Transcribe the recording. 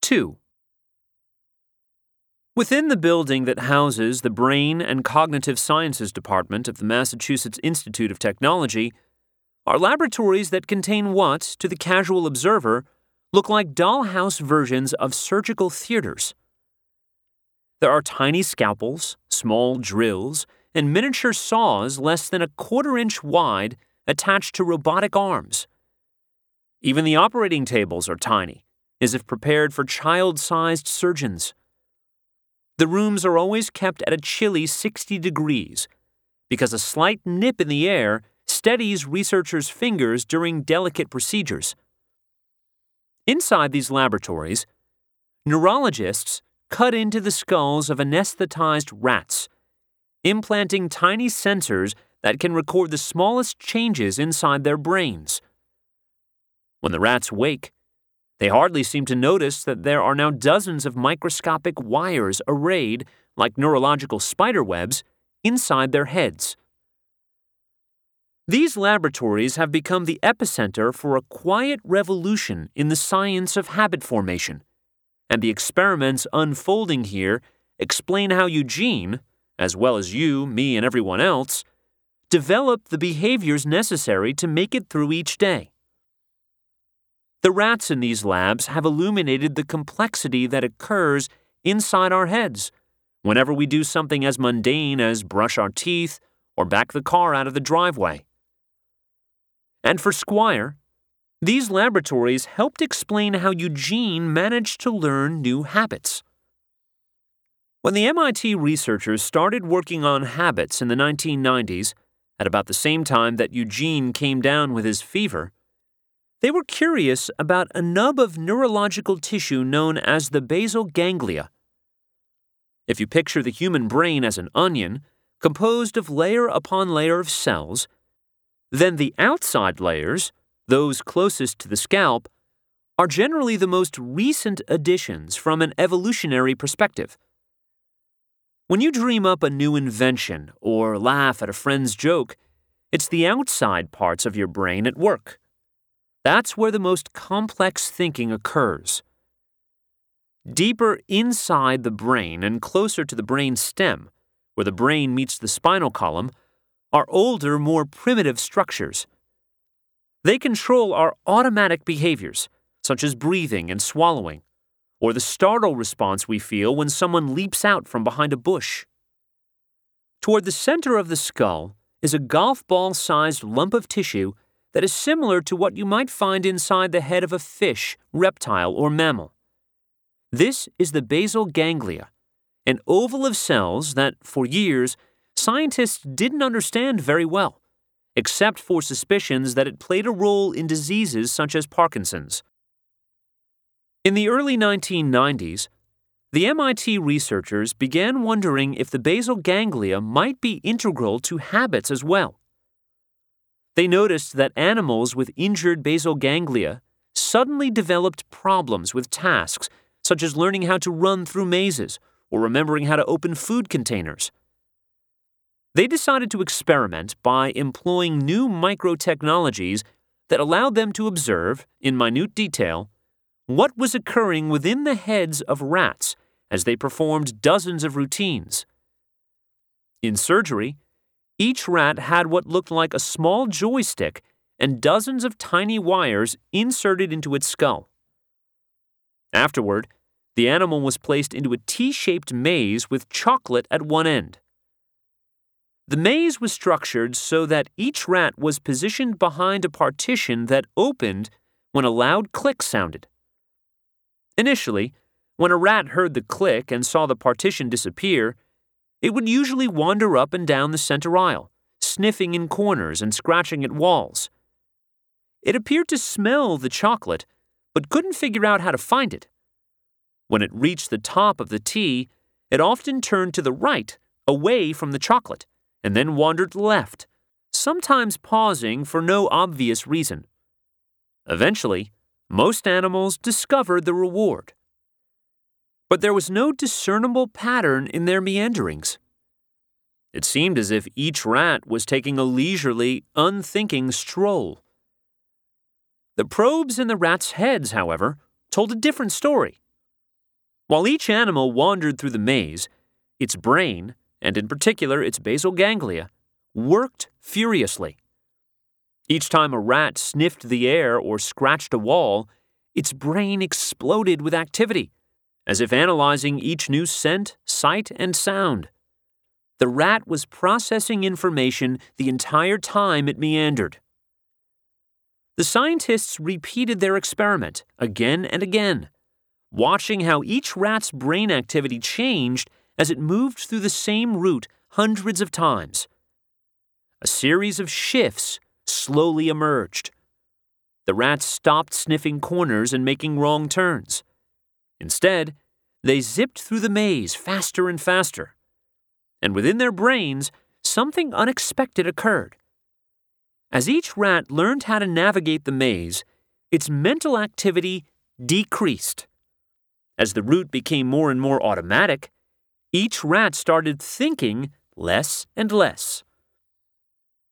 2. Within the building that houses the Brain and Cognitive Sciences Department of the Massachusetts Institute of Technology are laboratories that contain what, to the casual observer, look like dollhouse versions of surgical theaters. There are tiny scalpels, small drills, and miniature saws less than a quarter-inch wide attached to robotic arms. Even the operating tables are tiny, as if prepared for child-sized surgeons. The rooms are always kept at a chilly 60 degrees because a slight nip in the air steadies researchers' fingers during delicate procedures. Inside these laboratories, neurologists cut into the skulls of anesthetized rats, implanting tiny sensors that can record the smallest changes inside their brains. When the rats wake, they hardly seem to notice that there are now dozens of microscopic wires arrayed, like neurological spiderwebs, inside their heads. These laboratories have become the epicenter for a quiet revolution in the science of habit formation, and the experiments unfolding here explain how Eugene, as well as you, me, and everyone else, developed the behaviors necessary to make it through each day. The rats in these labs have illuminated the complexity that occurs inside our heads whenever we do something as mundane as brush our teeth or back the car out of the driveway. And for Squire, these laboratories helped explain how Eugene managed to learn new habits. When the MIT researchers started working on habits in the 1990s, at about the same time that Eugene came down with his fever, they were curious about a nub of neurological tissue known as the basal ganglia. If you picture the human brain as an onion, composed of layer upon layer of cells, then the outside layers, those closest to the scalp, are generally the most recent additions from an evolutionary perspective. When you dream up a new invention or laugh at a friend's joke, it's the outside parts of your brain at work. That's where the most complex thinking occurs. Deeper inside the brain and closer to the brain stem, where the brain meets the spinal column, are older, more primitive structures. They control our automatic behaviors, such as breathing and swallowing, or the startle response we feel when someone leaps out from behind a bush. Toward the center of the skull is a golf ball-sized lump of tissue that is similar to what you might find inside the head of a fish, reptile, or mammal. This is the basal ganglia, an oval of cells that, for years, scientists didn't understand very well, except for suspicions that it played a role in diseases such as Parkinson's. In the early 1990s, the MIT researchers began wondering if the basal ganglia might be integral to habits as well. They noticed that animals with injured basal ganglia suddenly developed problems with tasks such as learning how to run through mazes or remembering how to open food containers. They decided to experiment by employing new microtechnologies that allowed them to observe, in minute detail, what was occurring within the heads of rats as they performed dozens of routines. In surgery, each rat had what looked like a small joystick and dozens of tiny wires inserted into its skull. Afterward, the animal was placed into a T-shaped maze with chocolate at one end. The maze was structured so that each rat was positioned behind a partition that opened when a loud click sounded. Initially, when a rat heard the click and saw the partition disappear, it would usually wander up and down the center aisle, sniffing in corners and scratching at walls. It appeared to smell the chocolate, but couldn't figure out how to find it. When it reached the top of the T, it often turned to the right, away from the chocolate, and then wandered left, sometimes pausing for no obvious reason. Eventually, most animals discovered the reward. But there was no discernible pattern in their meanderings. It seemed as if each rat was taking a leisurely, unthinking stroll. The probes in the rats' heads, however, told a different story. While each animal wandered through the maze, its brain, and in particular its basal ganglia, worked furiously. Each time a rat sniffed the air or scratched a wall, its brain exploded with activity, as if analyzing each new scent, sight, and sound. The rat was processing information the entire time it meandered. The scientists repeated their experiment again and again, watching how each rat's brain activity changed as it moved through the same route hundreds of times. A series of shifts slowly emerged. The rats stopped sniffing corners and making wrong turns. Instead, they zipped through the maze faster and faster. And within their brains, something unexpected occurred. As each rat learned how to navigate the maze, its mental activity decreased. As the route became more and more automatic, each rat started thinking less and less.